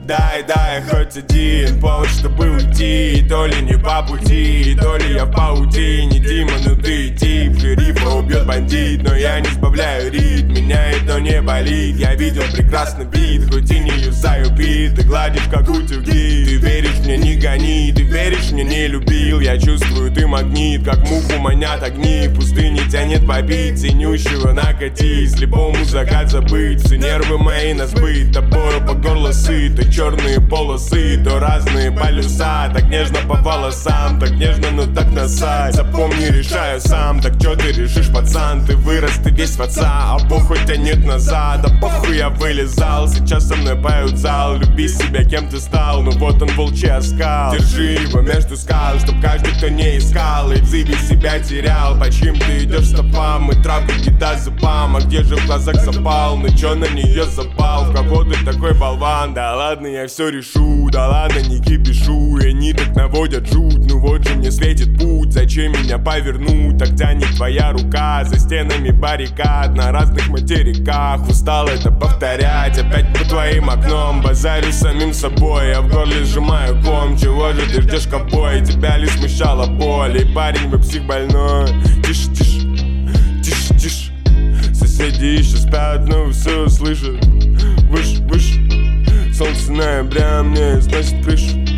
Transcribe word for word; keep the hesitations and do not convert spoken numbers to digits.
дай, дай хоть один повод, чтобы уйти. То ли не по пути, то ли я в паутине. Дима, ну ты тип, шерифа убьет бандит, но я не сбавляю ритм, меняет, но не болит. Я видел прекрасный вид, хоть и не юзаю бит. Ты гладишь, как утюги, ты веришь мне, не гони. Ты веришь мне, не любил, я чувствую, ты магнит. Как муху манят огни, пустыни тянет побить. Синющего накати, слепому закат забыть. Все нервы мои на сбыт, тобою по горло сыты. Черные полосы, то разные полюса. Так нежно по волосам, так нежно, но так насать. Запомни, решаю сам, так чё ты решишь, пацан? Ты вырос, ты весь в отца, а похуй тянет назад. Да похуй я вылезал, сейчас со мной поют зал. Люби себя, кем ты стал, ну вот он волчий оскал. Держи его между скал, чтоб каждый, кто не искал, и в зыбе себя терял. По чьим ты идешь стопам, и травку кидай зубам. А где же в глазах запал, ну чё на нее запал? В кого ты такой болван? Да ладно, я все решу, да ладно, не кипишу. И они так наводят жуть, ну вот же мне светит путь. Зачем меня повернуть, так тянет твоя рука. За стенами баррикад, на разных материках. Устал это повторять, опять по твоим окном. Базарю самим собой, я в горле сжимаю ком. Чего же ты ждешь, ковбой? Тебя ли смущала боль? И парень, вы псих больной. Тише, тише, тише, тише. Соседи еще спят, но все слышат. Выше, выше. Солнце ноября мне сносит крышу.